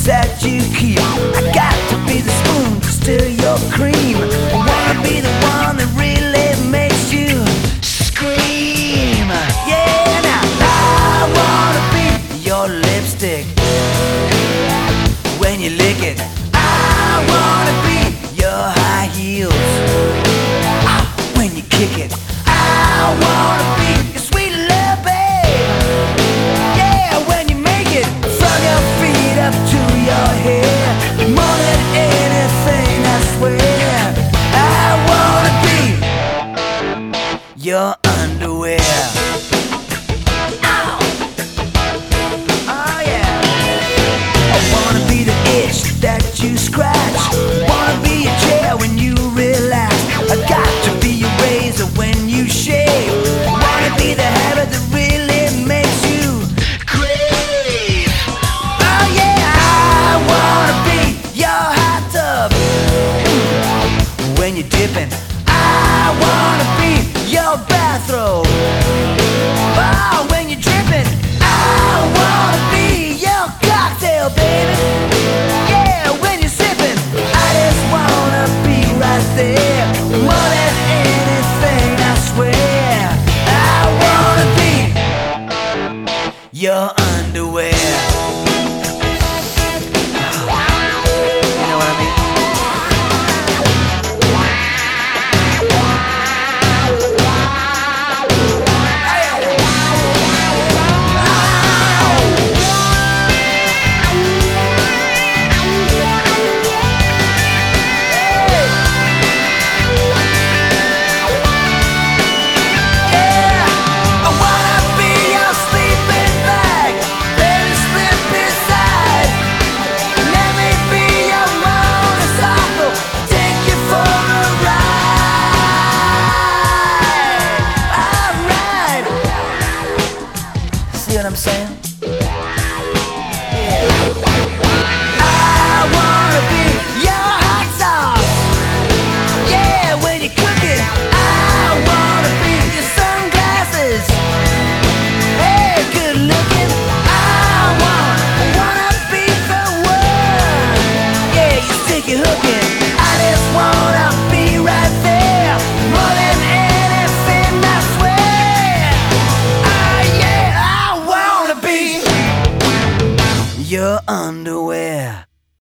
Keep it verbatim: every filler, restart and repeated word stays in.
that you keep. I got to be the spoon to stir your cream. I wanna be the one that really makes you scream. Yeah, now I wanna be your lipstick when you lick it. I wanna be your high heels ah, when you kick it. I wanna be your sweet little babe. Yeah, when you make it from your feet up to your hair. More than anything, I swear, I wanna be your underwear. Ow. Oh yeah. I wanna be the itch that you scratch. Wanna be your chair when you relax. I got to be your razor when you shave. Wanna be the habit that really makes you crave. Oh yeah, I wanna be your hot tub when you're dipping. I wanna be your bathrobe oh, when you're dripping. I wanna be your cocktail, baby. Yeah, when you're sipping. I just wanna be right there. More than anything, I swear, I wanna be your underwear. You know what I mean? See what I'm saying? Yeah. I wanna be your hot sauce. Yeah, when you cook it. I wanna be your sunglasses. Hey, good looking. I wanna, wanna be the one. Yeah, you stick your hook in. I just wanna be right there. More than anything, I swear. Ah, yeah, I wanna be your underwear.